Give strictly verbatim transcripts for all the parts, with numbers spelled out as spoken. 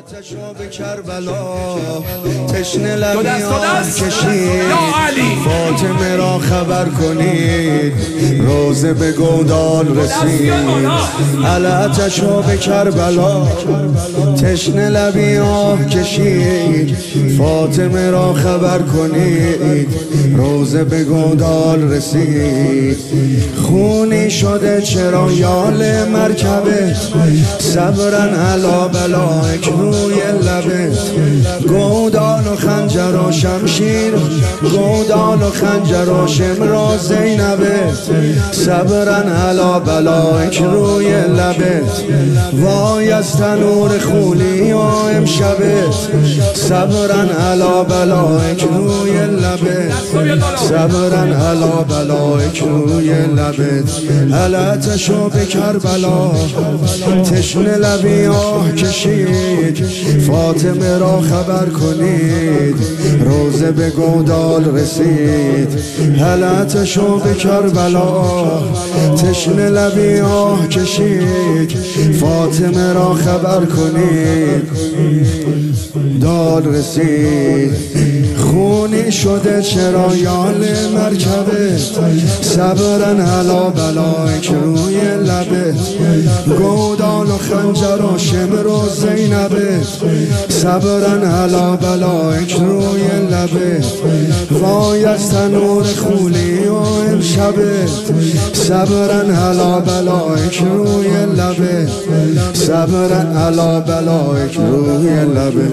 آتشو به کربلا تشنه لبیان کشید، فاطمه را خبر کنید روزه به گودال رسید. آتشو به کربلا تشنه لبیان کشید، فاطمه را خبر کنید روزه به گودال رسید. خونی شده چرا یال مرکبه، صبرن علا بلایک روی لبه. گودال و خنجر و شمشیر، گودال و خنجر و شمر زینبه. صبرن علا بلایک روی لبه، وای از تنور خولی و امشبه. صبرن علا بلایک روی لبه، صبرن علا بلایک روی لبه. آتشو به کربلا تشنه لبی آه کشید، فاطمه را خبر کنید روزه به گودال رسید. آتشو به کربلا تشنه لبی آه کشید، فاطمه را خبر کنید دال رسید. خونی شده چرا یال مرکبه، صبرن علا بلایک روی لبه. گودال و خنجر و شمر و زینبه. صبرن علا بلایک روی لبه، وای از تنور خولی و امشبه. صبرن علا بلایک روی لبه، صبرن علا بلایک روی لبه.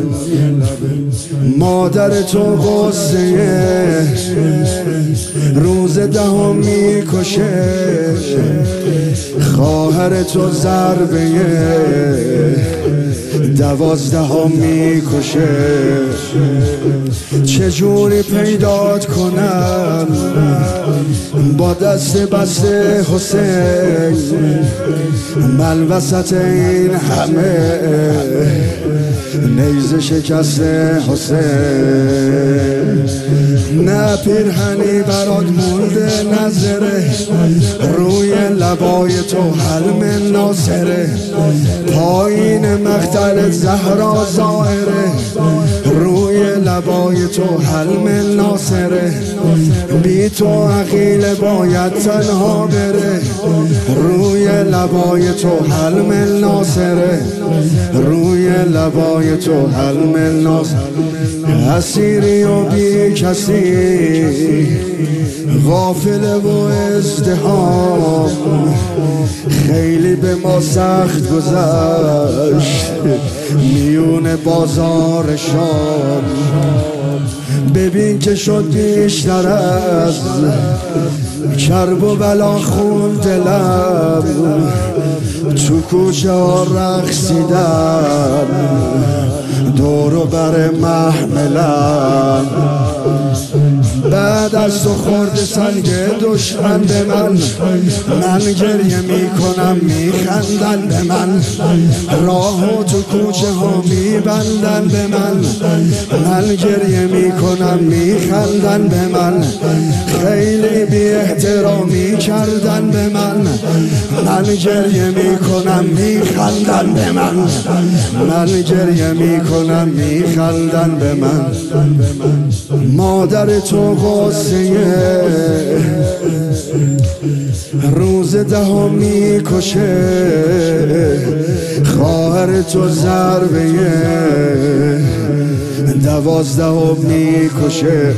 مادر تو غصه روز دهم میکشه، خواهر تو ضربه دوازدهم میکشه. چجوری پیدات کنم با دست بسته حسین، من وسط این همه نیزه شکسته حسین. نه پیرهنی برات مونده نظره، روی لبای تو حلم ناصره. پایین مقتل زهرا ظاهره، روی لبای تو حلم ناصره. بی تو عقیل باید تنها بره، روی لبای تو حلم ناصره، روی لبای تو حلم ناصره. اسیری و بی کسی غافل و ازدحام، خیلی به ما سخت گذشت میون بازار شام. ببین که شد بیشتر از کرب و بلا خون دلم، تو کوچه ها رقصیدم دور و بر محملم. بعد از تو خورد سنگ دشمن به من، من گریه میکنم میخندن به من. راهو تو کوچه ها میبندن به من، من گریه میکنم میخندن به من. خیلی بی احترامی کردن به من، من گریه میکنم میخندن به من. من گریه میکنم میخندن به من. مادر تو غصه روز دهم میکشه، خواهر تو ضربه دوازدهم میکشه.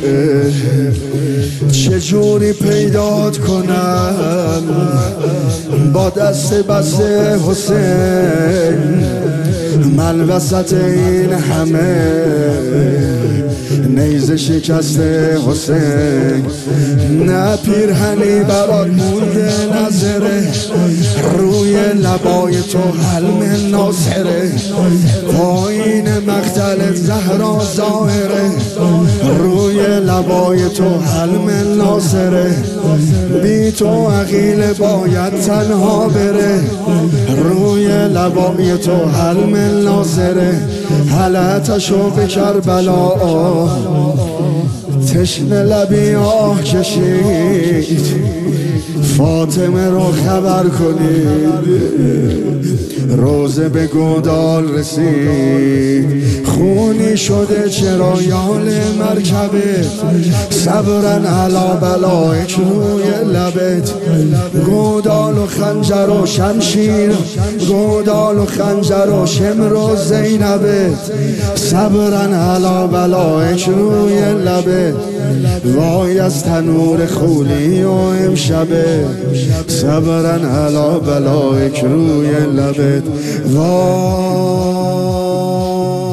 چجوری پیدات کنم با دست بسته حسین، من وسط این همه نیزه شکسته حسین. نه پیرهنی برات مونده نظره، روی لبای تو حلم ناصره. پایین مقتل زهرا ظاهره، روی لبای تو حلم ناصره. بی تو عقیل باید تنها بره، روی لبای تو حلم ناصره. آتشو به کربلا تشنه لبی آه کشید فاطمه رو خبر کنید روزه به گودال رسید خونی شده چرا یال مرکبت صبرن علا بلایک روی لبت گودال و خنجر و شمشیر گودال و خنجر و شمر و زینبت صبرن علا بلایک روی لبت وای از تنور خولی و امشبه صبرن علا بلایک روی لبت وای